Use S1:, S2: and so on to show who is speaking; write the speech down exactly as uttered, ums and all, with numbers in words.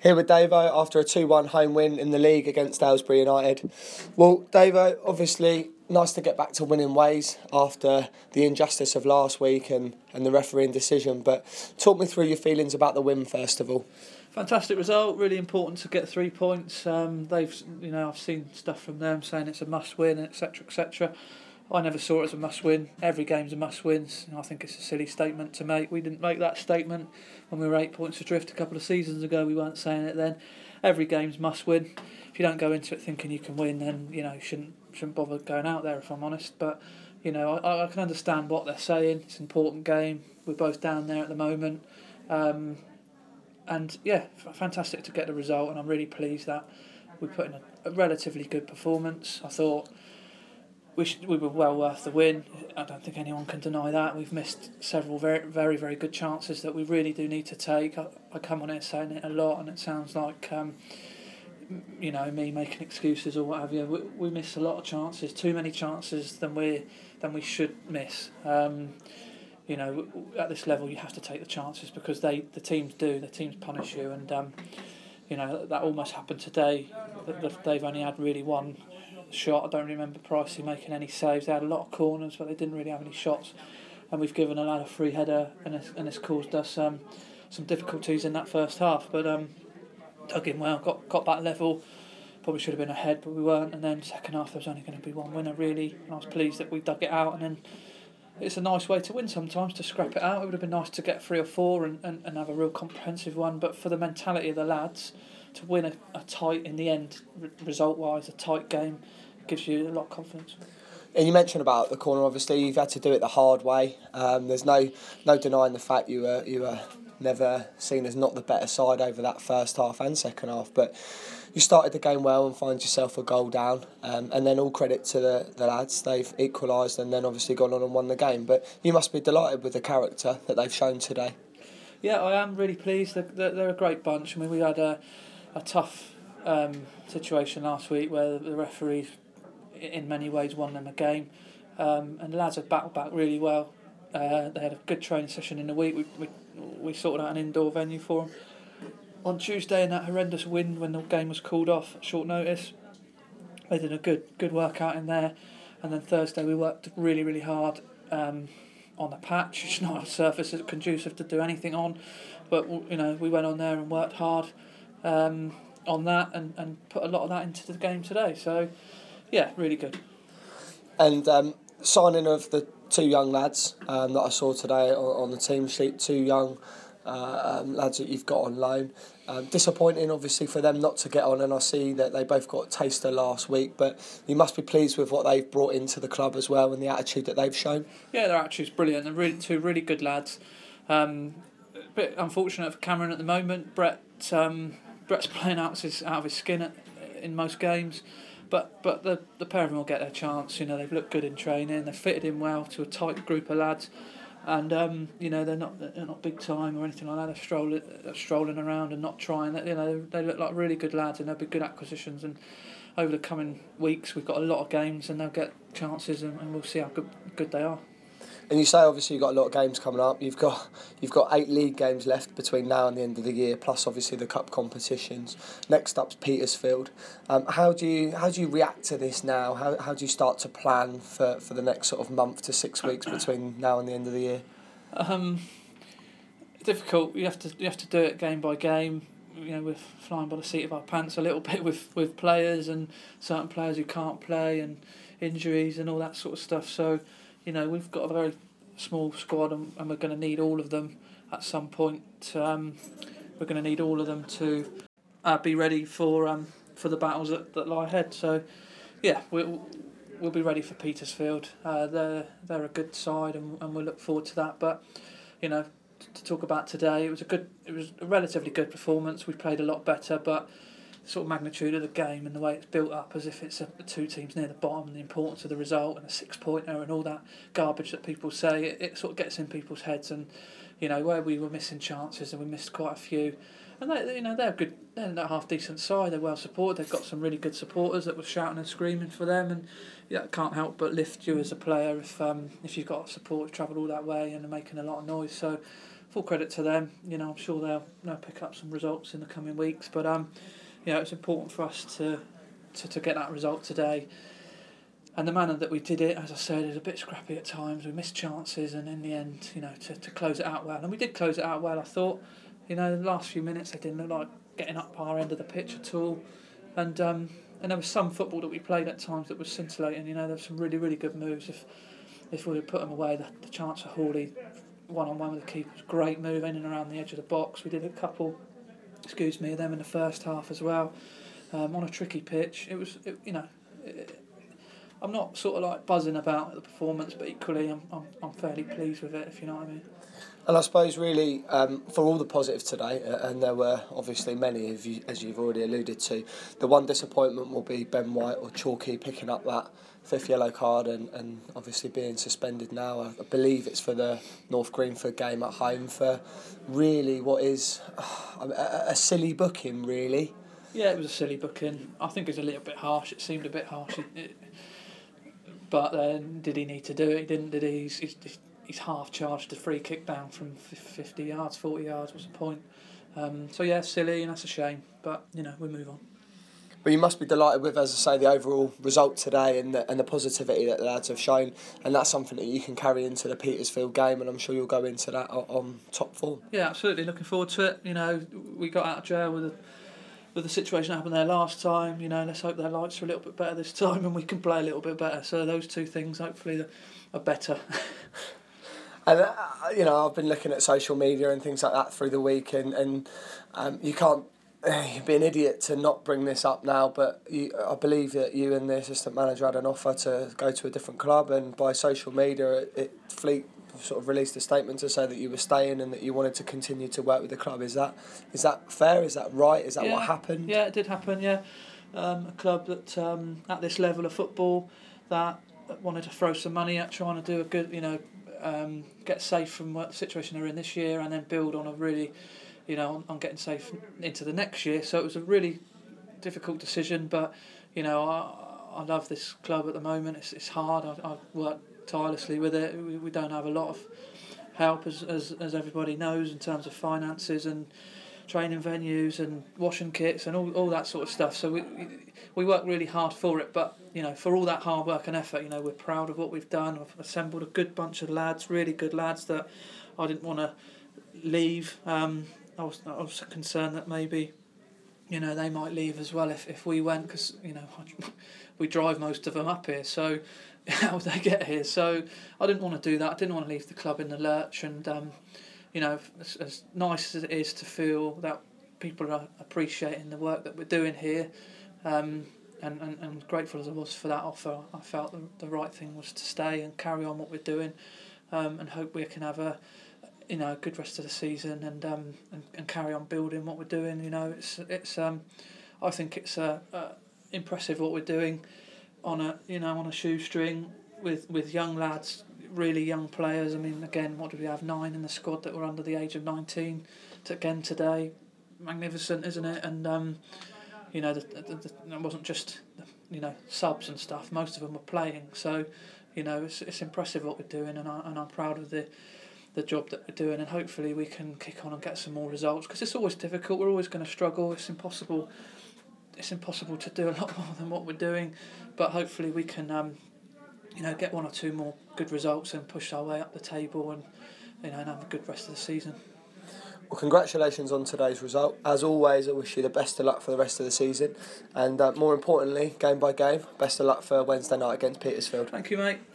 S1: Here with Davo after a two one home win in the league against Aylesbury United. Well, Davo, obviously nice to get back to winning ways after the injustice of last week and, and the refereeing decision, but talk me through your feelings about the win first of all.
S2: Fantastic result, really important to get three points. Um, they've, you know, I've seen stuff from them saying it's a must-win, et cetera, et cetera. I never saw it as a must-win. Every game's a must-win. I think it's a silly statement to make. We didn't make that statement when we were eight points adrift a couple of seasons ago. We weren't saying it then. Every game's must-win. If you don't go into it thinking you can win, then you know you shouldn't shouldn't bother going out there. If I'm honest, but you know I, I can understand what they're saying. It's an important game. We're both down there at the moment. Um, And yeah, fantastic to get the result, and I'm really pleased that we put in a, a relatively good performance. I thought we should, we were well worth the win. I don't think anyone can deny that. We've missed several very, very, very good chances that we really do need to take. I, I come on here saying it a lot, and it sounds like um, you know me making excuses or what have you. We, we miss a lot of chances, too many chances than we than we should miss. Um, You know, at this level, you have to take the chances because they, the teams do. The teams punish you, and um, you know that almost happened today. They've only had really one shot. I don't remember Pricey making any saves. They had a lot of corners, but they didn't really have any shots. And we've given a lad a free header, and it's, and it's caused us um, some difficulties in that first half. But um, dug in well, got got that level. Probably should have been ahead, but we weren't. And then second half, there was only going to be one winner really. And I was pleased that we dug it out, and then. It's a nice way to win sometimes, to scrap it out. It would have been nice to get three or four and, and, and have a real comprehensive one. But for the mentality of the lads, to win a, a tight, in the end, re- result-wise, a tight game, gives you a lot of confidence.
S1: And you mentioned about the corner, obviously, you've had to do it the hard way. Um, there's no no denying the fact you were, you were never seen as not the better side over that first half and second half. But you started the game well and find yourself a goal down, um, and then all credit to the, the lads. They've equalised and then obviously gone on and won the game. But you must be delighted with the character that they've shown today.
S2: Yeah, I am really pleased. They're, they're a great bunch. I mean, we had a, a tough um, situation last week where the referees, in many ways, won them a game, um, and the lads have battled back really well. Uh, they had a good training session in the week. We, we we sorted out an indoor venue for them. On Tuesday, in that horrendous wind when the game was called off at short notice, they did a good good workout in there. And then Thursday we worked really, really hard um, on the patch. It's not a surface that's conducive to do anything on, but you know we went on there and worked hard um, on that and, and put a lot of that into the game today. So, yeah, really good.
S1: And um, signing of the two young lads um, that I saw today on, on the team sheet, two young uh, um, lads that you've got on loan. Um, disappointing, obviously, for them not to get on, and I see that they both got a taster last week, but you must be pleased with what they've brought into the club as well and the attitude that they've shown.
S2: Yeah, their attitude's brilliant. They're really, two really good lads. Um, a bit unfortunate for Cameron at the moment. Brett um, Brett's playing out of his, out of his skin at, in most games, but but the, the pair of them will get their chance. You know, they've looked good in training, they've fitted in well to a tight group of lads. And um, you know they're not they're not big time or anything like that. They're strolling, they're strolling around and not trying. You know they look like really good lads and they'll be good acquisitions. And over the coming weeks, we've got a lot of games and they'll get chances, and, and we'll see how good good they are.
S1: And you say obviously you've got a lot of games coming up. You've got you've got eight league games left between now and the end of the year, plus obviously the cup competitions. Next up's Petersfield. Um, how do you how do you react to this now? How how do you start to plan for, for the next sort of month to six weeks between now and the end of the year?
S2: Um, difficult. You have to you have to do it game by game. You know, we're flying by the seat of our pants a little bit with, with players and certain players who can't play and injuries and all that sort of stuff. So, you know, we've got a very small squad and, and we're going to need all of them at some point. Um, we're going to need all of them to uh, be ready for um, for the battles that, that lie ahead. So, yeah, we'll we'll be ready for Petersfield. Uh, they're they're a good side and, and we'll look forward to that. But, you know, to talk about today, it was a good, it was a relatively good performance. We played a lot better, but the sort of magnitude of the game and the way it's built up, as if it's a, two teams near the bottom, and the importance of the result and a six pointer and all that garbage that people say, it, it sort of gets in people's heads. And you know where we were missing chances and we missed quite a few. And they, you know, they're good. They're a half decent side. They're well supported. They've got some really good supporters that were shouting and screaming for them. And yeah, can't help but lift you as a player if um, if you've got support travelled all that way and are making a lot of noise. So full credit to them. You know, I'm sure they'll they'll pick up some results in the coming weeks. But um, you know, it's important for us to to, to get that result today. And the manner that we did it, as I said, is a bit scrappy at times. We missed chances, and in the end, you know, to, to close it out well. And we did close it out well, I thought. You know, the last few minutes, they didn't look like getting up our end of the pitch at all. And um, and there was some football that we played at times that was scintillating. You know, there were some really, really good moves. If if we had put them away, the, the chance for Hawley one-on-one with the keeper was a great move in and around the edge of the box. We did a couple, excuse me, of them in the first half as well, um, on a tricky pitch. It was, it, you know... It, I'm not sort of like buzzing about the performance, but equally I'm I'm, I'm fairly pleased with it, if you know what I mean.
S1: And I suppose really um, for all the positives today, uh, and there were obviously many, of you, as you've already alluded to, the one disappointment will be Ben White or Chalky picking up that fifth yellow card and, and obviously being suspended now. I, I believe it's for the North Greenford game at home for really what is uh, a, a silly booking, really.
S2: Yeah, it was a silly booking. I think it was a little bit harsh. It seemed a bit harsh. It, it, But then, did he need to do it? He didn't, did he? He's, he's, he's half charged a free kick down from fifty yards, forty yards. What's the point? Um, so yeah, silly, and that's a shame. But you know, we move on.
S1: But you must be delighted with, as I say, the overall result today and the, and the positivity that the lads have shown, and that's something that you can carry into the Petersfield game, and I'm sure you'll go into that on, on top form.
S2: Yeah, absolutely. Looking forward to it. You know, we got out of jail with a. With the situation that happened there last time, you know, let's hope their lights are a little bit better this time and we can play a little bit better. So those two things, hopefully, are better.
S1: And, uh, you know, I've been looking at social media and things like that through the week, and, and um, you can't, uh, you'd be an idiot to not bring this up now, but you, I believe that you and the assistant manager had an offer to go to a different club, and by social media, it, it Fleet sort of released a statement to say that you were staying and that you wanted to continue to work with the club. Is that is that fair? Is that right? Is that
S2: yeah,
S1: what happened?
S2: Yeah, it did happen, yeah. Um, a club that, um, at this level of football, that wanted to throw some money at trying to do a good, you know, um, get safe from what the situation they're in this year and then build on a really, you know, on, on getting safe into the next year. So it was a really difficult decision, but, you know, I, I love this club at the moment. It's, it's hard. I, I've worked tirelessly with it. We, we don't have a lot of help, as, as as everybody knows, in terms of finances and training venues and washing kits and all, all that sort of stuff. So we we work really hard for it. But you know, for all that hard work and effort, you know, we're proud of what we've done. We've assembled a good bunch of lads, really good lads that I didn't want to leave. Um, I was I was concerned that maybe, you know, they might leave as well if, if we went, because you know we drive most of them up here. So how would they get here? So I didn't want to do that. I didn't want to leave the club in the lurch. And um, you know, as, as nice as it is to feel that people are appreciating the work that we're doing here, um, and, and, and grateful as I was for that offer, I felt the, the right thing was to stay and carry on what we're doing, um, and hope we can have a, you know, a good rest of the season and um and, and carry on building what we're doing. You know, it's it's um, I think it's uh, uh, impressive what we're doing on a you know on a shoestring with with young lads, really young players. I mean, again, what do we have? Nine in the squad that were under the age of nineteen. To, again today, magnificent, isn't it? And um, you know, the, the, the, it wasn't just you know subs and stuff. Most of them were playing. So, you know, it's it's impressive what we're doing, and I and I'm proud of the. the job that we're doing, and hopefully we can kick on and get some more results, because it's always difficult. We're always going to struggle. It's impossible it's impossible to do a lot more than what we're doing, but hopefully we can um, you know get one or two more good results and push our way up the table, and you know and have a good rest of the season.
S1: Well, congratulations on today's result. As always, I wish you the best of luck for the rest of the season, and uh, more importantly, game by game, best of luck for Wednesday night against Petersfield.
S2: Thank you, mate.